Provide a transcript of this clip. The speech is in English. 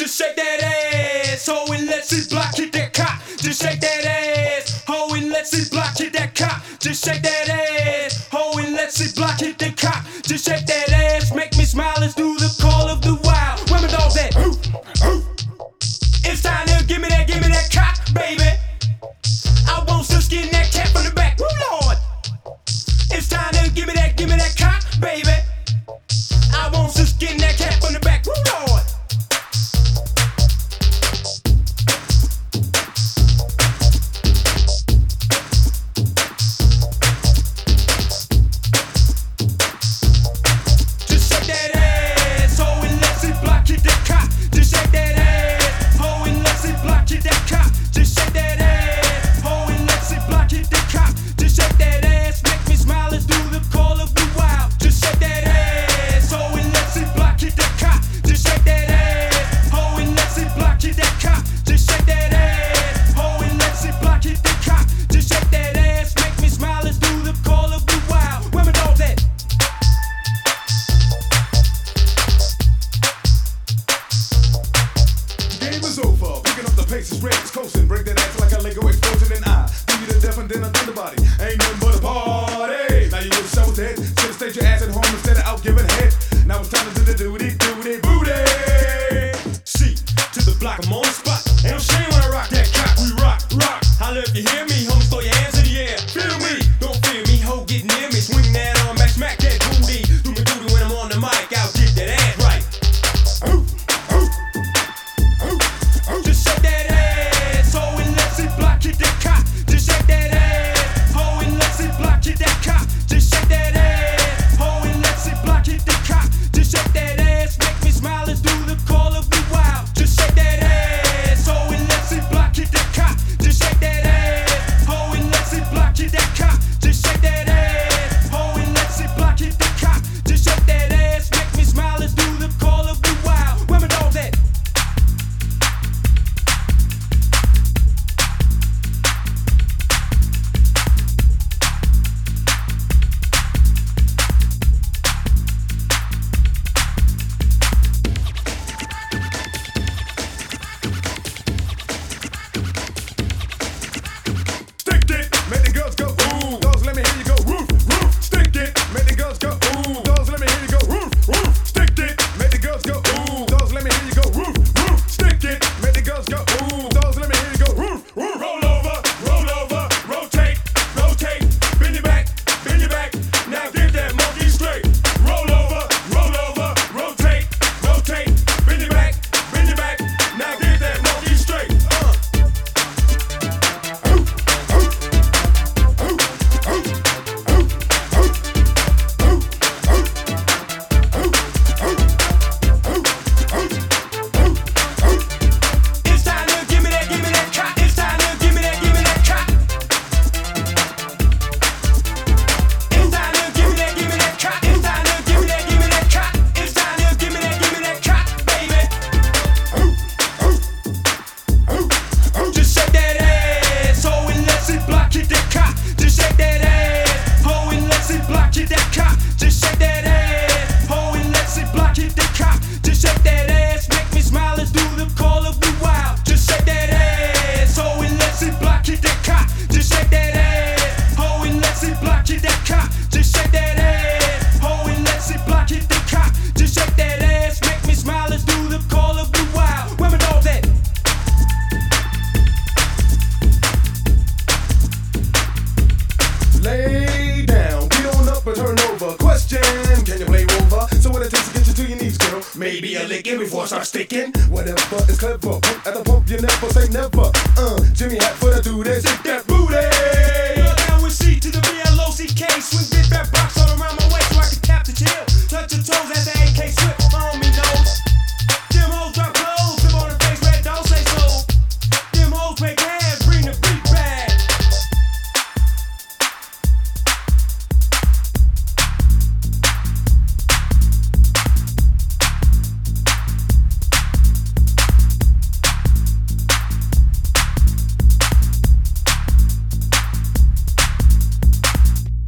just shake that ass. Ho, and let's see block, hit that cock. Just shake that ass. Ho, and let's see block, hit that cock. Just shake that ass. Ho, and let's see block, hit that cock. Just shake that ass. Make me smile. Let's do the call of the wild. Where my dogs at? It's time to give me that cock, baby. I want some skin that cat from the back. Woo, Lord. It's time to give me that cock, baby. I want some skin that cat from the back. Woo, Lord. Just shake that ass, ho, and let's see block, hit that cock. Just shake that ass, ho, and let's see block, hit that cock. Just shake that ass, ho, and let's see block, hit that cock. Just shake that ass, make me smile. Let's do the call of the wild. Just shake that ass, ho, and let's see block, hit that cock. Just shake that ass, ho, and let's see block, hit that cock. Just shake that ass, ho, and let's see block, hit that cock. Just shake that ass, make me smile. Let's do the call of the wild. Where my dogs at? Game is over. Picking up the pace is red, it's coasting. Break that ass like a Lego explosion and I do you to death and then I the body. Ain't nothing but a party. Now you wish I was dead. Should've stayed your ass at home instead of out giving head. Now it's time to do the booty. See, to the block, I'm on the spot. Ain't no shame when I rock that cock. We rock. Holla if you hear me, homies, throw your hands in the air. Feel me, don't fear me, ho, get near me. Swing that arm back, smack that booty. Do me duty when I'm on the mic, I'll get that ass right. Just shake that ass, ho, and let's see block, hit that cock. Just shake that ass, ho, and let's see block, hit that cock. Just shake that ass, ho, and let's see block, hit that cock. Just shake that ass, make me smile. Let's do the call of the wild. Just shake that ass, ho, and let's see block, hit that cock. Just shake that ass, ho, and let's see block, hit that cock. Just shake that ass, ho, and let's see block, hit that cock. Just shake that ass, make me smile. Let's do the call of the wild. Where my dogs at? Stick it, make the girls go ooh. Dogs, let me hear you go roof. Stick it, make the girls go ooh. Dogs, let me hear you go roof. Stick it, make the girls go ooh. Dogs, let me hear you go roof. Stick it, make the girls go ooh. Dogs, let me hear you go roof. Roll over, rotate, bend your back. Now get that monkey straight. Roll over, rotate, bend your back. Now get that monkey straight. It's time to give me that cock. It's time to give me that cock. It's time to give me that cock. It's time to give me that cock. It's time to give me that cock, baby. Just shake that ass, ho, and let's see block, hit that cock. Just shake that ass, ho, and let's see block, hit that cock. Just shake that ass, ho, and let's see block, hit that cock. Just shake that ass, make me smile. Let's do the call of the wild. Just shake that ass, ho, and let's see block, hit that cock. Just shake that ass, ho, and let's see block, hit that cock. Just shake that ass, ho, and let's see block, hit that cock. Just shake that ass, make me smile. Let's do the call of the wild. Where my dogs at? Lay down, get on up and turn over. Question, can you play Rover? So what it takes to get you to your knees, girl? Maybe a licking before I start sticking. Whatever is clever. Pump at the pump, you never say never. Jimmy hat for the dude, shake that booty. You're down with C to the BLOCK. Swing big fat box all around my waist so I can tap the tail. Touch your toes